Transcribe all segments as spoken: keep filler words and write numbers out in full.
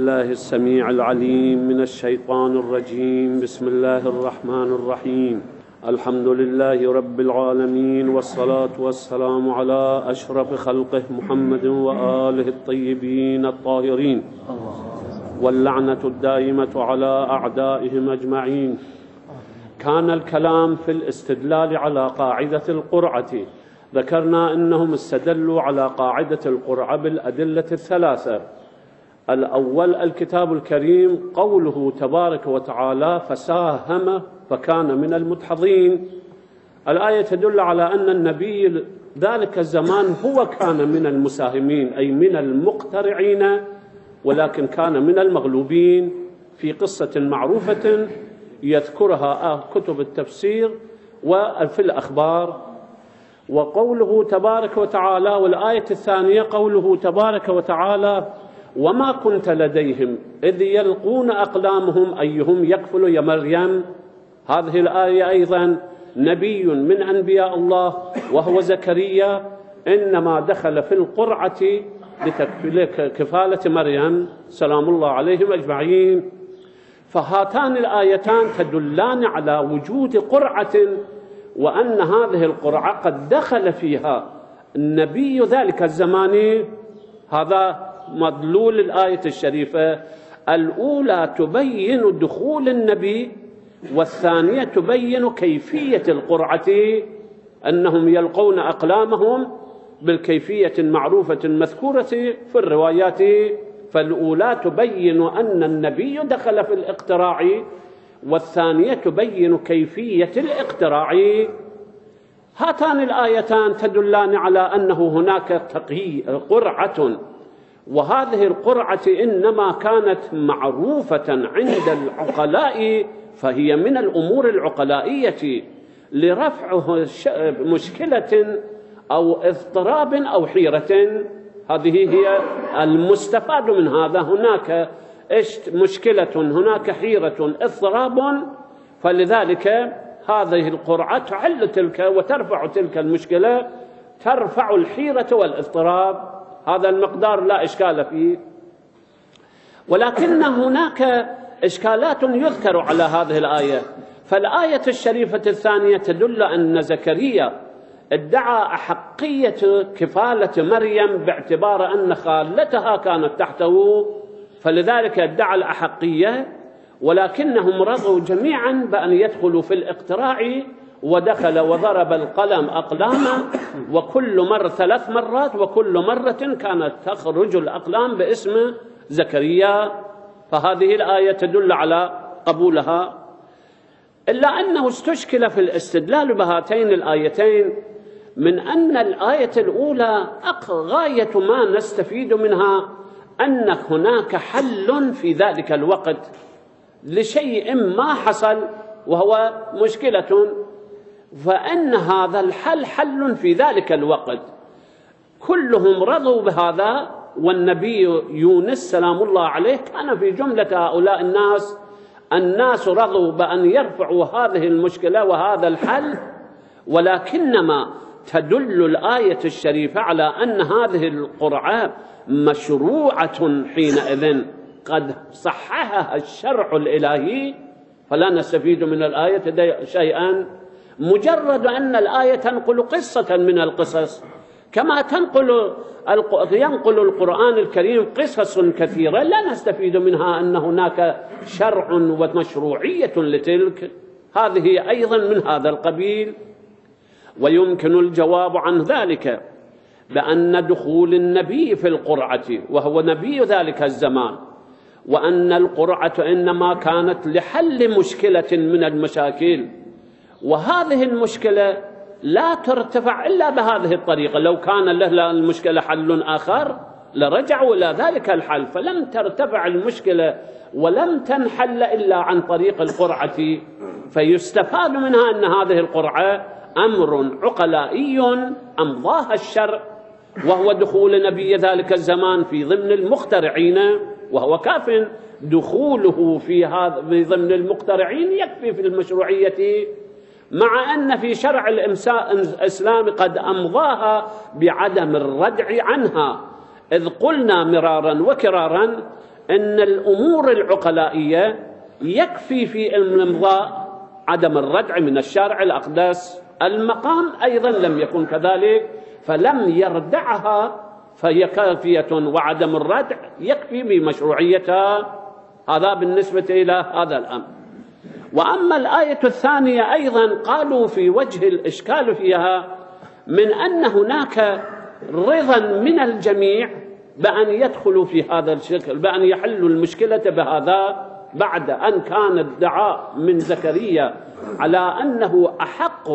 بالله السميع العليم من الشيطان الرجيم. بسم الله الرحمن الرحيم. الحمد لله رب العالمين، والصلاة والسلام على أشرف خلقه محمد وآله الطيبين الطاهرين، واللعنة الدائمة على أعدائهم أجمعين. كان الكلام في الاستدلال على قاعدة القرعة. ذكرنا أنهم استدلوا على قاعدة القرعة بالأدلة الثلاثة. الأول الكتاب الكريم، قوله تبارك وتعالى فساهم فكان من المدحضين. الآية تدل على أن النبي ذلك الزمان هو كان من المساهمين، أي من المقترعين، ولكن كان من المغلوبين في قصة معروفة يذكرها كتب التفسير وفي الأخبار. وقوله تبارك وتعالى، والآية الثانية قوله تبارك وتعالى وما كنت لديهم إذ يلقون أقلامهم أيهم يكفل يا مريم. هذه الآية أيضا نبي من أنبياء الله وهو زكريا إنما دخل في القرعة لكفالة مريم سلام الله عليهم أجمعين. فهاتان الآيتان تدلان على وجود قرعة، وأن هذه القرعة قد دخل فيها النبي ذلك الزمان. هذا مدلول الآية الشريفة. الأولى تبين دخول النبي، والثانية تبين كيفية القرعة، أنهم يلقون أقلامهم بالكيفية المعروفة المذكورة في الروايات. فالأولى تبين أن النبي دخل في الاقتراع، والثانية تبين كيفية الاقتراع. هاتان الآيتان تدلان على أنه هناك تقي قرعة، وهذه القرعة إنما كانت معروفة عند العقلاء، فهي من الأمور العقلائية لرفع مشكلة أو اضطراب أو حيرة. هذه هي المستفاد من هذا. هناك مشكلة، هناك حيرة، اضطراب، فلذلك هذه القرعة تعل تلك وترفع تلك المشكلة، ترفع الحيرة والاضطراب. هذا المقدار لا إشكال فيه، ولكن هناك إشكالات يذكر على هذه الآية. فالآية الشريفة الثانية تدل أن زكريا ادعى أحقية كفالة مريم باعتبار أن خالتها كانت تحته، فلذلك ادعى الأحقية، ولكنهم رضوا جميعا بأن يدخلوا في الاقتراع، ودخل وضرب القلم أقلاما، وكل مرة ثلاث مرات، وكل مرة كانت تخرج الأقلام باسم زكريا. فهذه الآية تدل على قبولها، إلا أنه استشكل في الاستدلال بهاتين الآيتين من أن الآية الأولى غاية ما نستفيد منها أن هناك حل في ذلك الوقت لشيء ما حصل وهو مشكلة، فإن هذا الحل حل في ذلك الوقت. كلهم رضوا بهذا، والنبي يونس سلام الله عليه كان في جملة هؤلاء الناس. الناس رضوا بأن يرفعوا هذه المشكلة وهذا الحل، ولكنما تدل الآية الشريفة على أن هذه القرعة مشروعة حينئذ، قد صححها الشرع الإلهي. فلا نستفيد من الآية شيئا، مجرد أن الآية تنقل قصة من القصص، كما تنقل ينقل القرآن الكريم قصص كثيرة، لا نستفيد منها أن هناك شرع ومشروعية لتلك. هذه أيضا من هذا القبيل. ويمكن الجواب عن ذلك بأن دخول النبي في القرعة، وهو نبي ذلك الزمان، وأن القرعة إنما كانت لحل مشكلة من المشاكل، وهذه المشكلة لا ترتفع إلا بهذه الطريقة. لو كان له المشكلة حل آخر لرجعوا إلى ذلك الحل، فلم ترتفع المشكلة ولم تنحل إلا عن طريق القرعة. فيستفاد منها أن هذه القرعة أمر عقلائي أمضاها الشرع، وهو دخول نبي ذلك الزمان في ضمن المخترعين، وهو كاف. دخوله في هذا في ضمن المخترعين يكفي في المشروعية، مع أن في شرع الإسلام قد أمضاها بعدم الردع عنها، إذ قلنا مرارا وكرارا أن الأمور العقلائية يكفي في الإمضاء عدم الردع من الشارع الأقدس. المقام أيضا لم يكن كذلك، فلم يردعها، فهي كافية، وعدم الردع يكفي بمشروعيتها. هذا بالنسبة إلى هذا الأمر. وأما الآية الثانية أيضا قالوا في وجه الإشكال فيها من أن هناك رضا من الجميع بأن يدخلوا في هذا الشكل، بأن يحلوا المشكلة بهذا، بعد أن كان الدعاء من زكريا على أنه أحق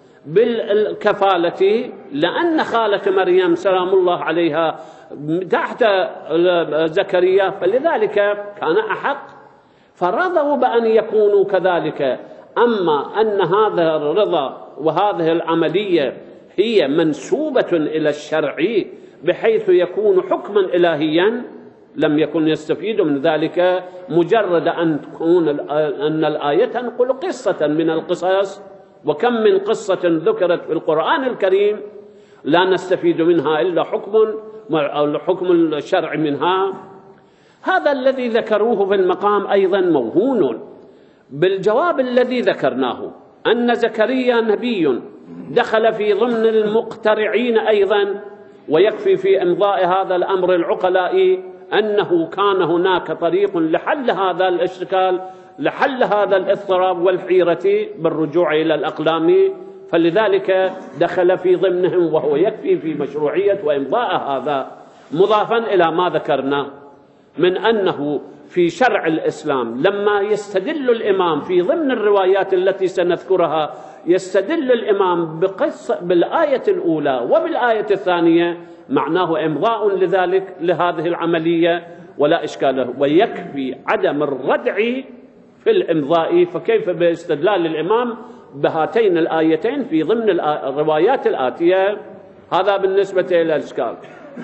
بالكفالة لأن خالة مريم سلام الله عليها تحت زكريا، فلذلك كان أحق، فرضوا بأن يكونوا كذلك. أما أن هذا الرضا وهذه العملية هي منسوبة إلى الشرع بحيث يكون حكما إلهيا، لم يكن يستفيد من ذلك مجرد أن تكون أن الآية تنقل قصة من القصص، وكم من قصة ذكرت في القرآن الكريم لا نستفيد منها إلا حكم أو حكم الشرع منها. هذا الذي ذكروه في المقام أيضا موهون بالجواب الذي ذكرناه، أن زكريا نبي دخل في ضمن المقترعين أيضا، ويكفي في إمضاء هذا الأمر العقلائي أنه كان هناك طريق لحل هذا الاشتكال، لحل هذا الاضطراب والحيرة بالرجوع إلى الأقلام، فلذلك دخل في ضمنهم، وهو يكفي في مشروعية وإمضاء هذا. مضافا إلى ما ذكرنا من أنه في شرع الإسلام لما يستدل الإمام في ضمن الروايات التي سنذكرها، يستدل الإمام بقصة بالآية الأولى وبالآية الثانية، معناه إمضاء لذلك لهذه العملية ولا إشكال له، ويكفي عدم الردع في الإمضاء. فكيف باستدلال الإمام بهاتين الآيتين في ضمن الروايات الآتية؟ هذا بالنسبة إلى الإشكال.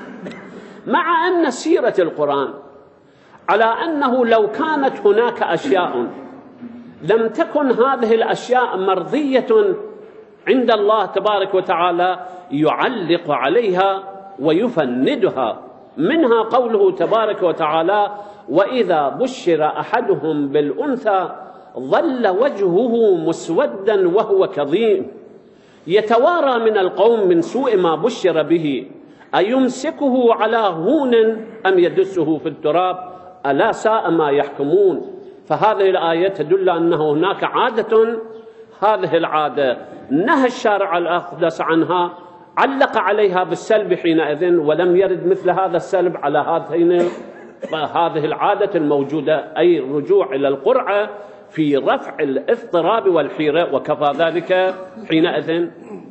مع أن سيرة القرآن على أنه لو كانت هناك أشياء لم تكن هذه الأشياء مرضية عند الله تبارك وتعالى يعلق عليها ويفندها، منها قوله تبارك وتعالى: وإذا بشر أحدهم بالأنثى ظل وجهه مسودا وهو كظيم يتوارى من القوم من سوء ما بشر به أيمسكه على هون أم يدسه في التراب ألا ساء ما يحكمون. فهذه الآية تدل أن هناك عادة، هذه العادة نهى الشارع الأقدس عنها، علق عليها بالسلب حينئذ، ولم يرد مثل هذا السلب على هذين هذه العادة الموجودة، أي الرجوع إلى القرعة في رفع الاضطراب والحيرة، وكفى ذلك حينئذ.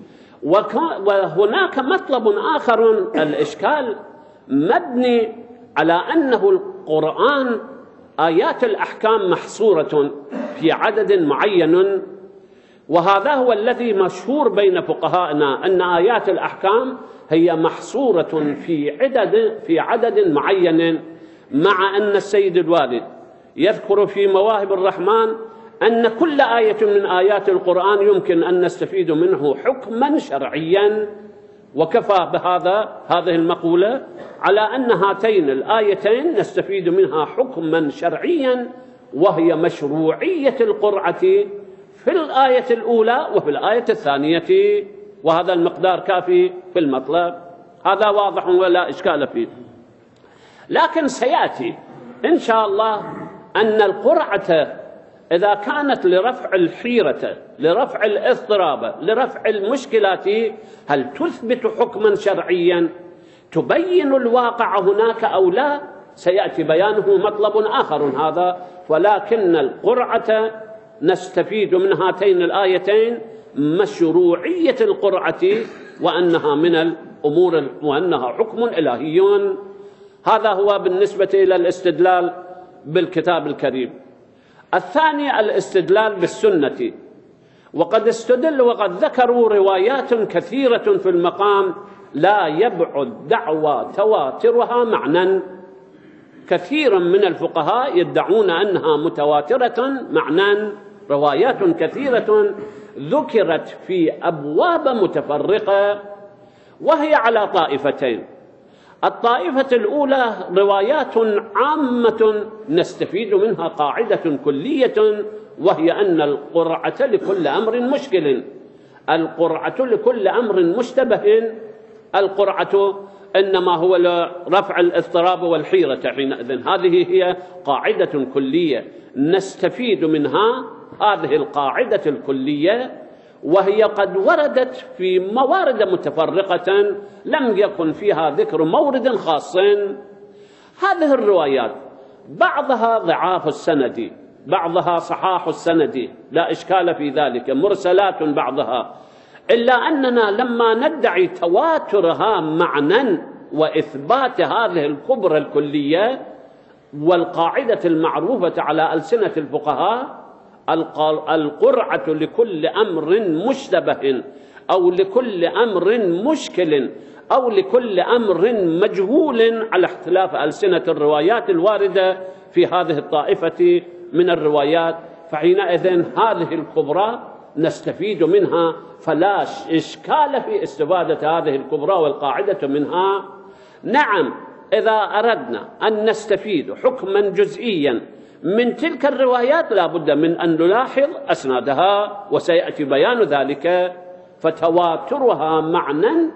وهناك مطلب آخر، الإشكال مبني على أنه القرآن آيات الأحكام محصورة في عدد معين، وهذا هو الذي مشهور بين فقهائنا أن آيات الأحكام هي محصورة في عدد في عدد معين، مع أن السيد الوالد يذكر في مواهب الرحمن أن كل آية من آيات القرآن يمكن أن نستفيد منه حكما شرعيا، وكفى بهذا هذه المقولة على أن هاتين الآيتين نستفيد منها حكما شرعيا، وهي مشروعية القرعة في الآية الأولى وفي الآية الثانية، وهذا المقدار كافي في المطلب. هذا واضح ولا إشكال فيه. لكن سيأتي إن شاء الله أن القرعة إذا كانت لرفع الحيرة، لرفع الاضطراب، لرفع المشكلات، هل تثبت حكما شرعيا تبين الواقع هناك أو لا؟ سيأتي بيانه مطلب آخر هذا. ولكن القرعة نستفيد من هاتين الآيتين مشروعية القرعة، وأنها من الأمور وأنها حكم إلهي. هذا هو بالنسبة إلى الاستدلال بالكتاب الكريم. الثاني الاستدلال بالسنة، وقد استدل وقد ذكروا روايات كثيرة في المقام لا يبعد دعوى تواترها معنى. كثير من الفقهاء يدعون أنها متواترة معنى، روايات كثيرة ذكرت في أبواب متفرقة، وهي على طائفتين. الطائفة الأولى روايات عامة نستفيد منها قاعدة كلية، وهي أن القرعة لكل أمر مشكل، القرعة لكل أمر مشتبه، القرعة إنما هو لرفع الاضطراب والحيرة حينئذ. هذه هي قاعدة كلية نستفيد منها، هذه القاعدة الكلية، وهي قد وردت في موارد متفرقة لم يكن فيها ذكر مورد خاص. هذه الروايات بعضها ضعاف السند، بعضها صحاح السند، لا إشكال في ذلك، مرسلات بعضها، إلا أننا لما ندعي تواترها معنى وإثبات هذه الكبرى الكلية والقاعدة المعروفة على ألسنة الفقهاء، القرعة لكل أمر مشتبه أو لكل أمر مشكل أو لكل أمر مجهول على اختلاف ألسنة الروايات الواردة في هذه الطائفة من الروايات، فحينئذ هذه الكبرى نستفيد منها، فلا إشكال في استفادة هذه الكبرى والقاعدة منها. نعم، إذا أردنا أن نستفيد حكما جزئيا من تلك الروايات لا بد من أن نلاحظ أسنادها، وسيأتي بيان ذلك، فتواترها معنى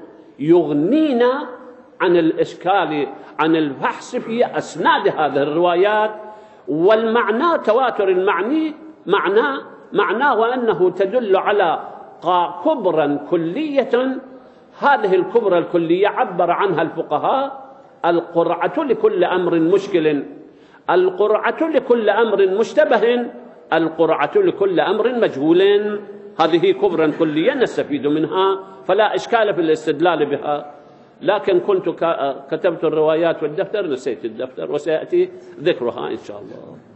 يغنينا عن الإشكال عن البحث في أسناد هذه الروايات. والمعنى تواتر المعني معنى معناه أنه تدل على كبرى كلية، هذه الكبرى الكلية عبر عنها الفقهاء القرعة لكل أمر مشكل، القرعة لكل أمر مشتبه، القرعة لكل أمر مجهول. هذه كبرى كلية نستفيد منها، فلا إشكال في الاستدلال بها. لكن كنت كتبت الروايات والدفتر نسيت الدفتر، وسيأتي ذكرها إن شاء الله.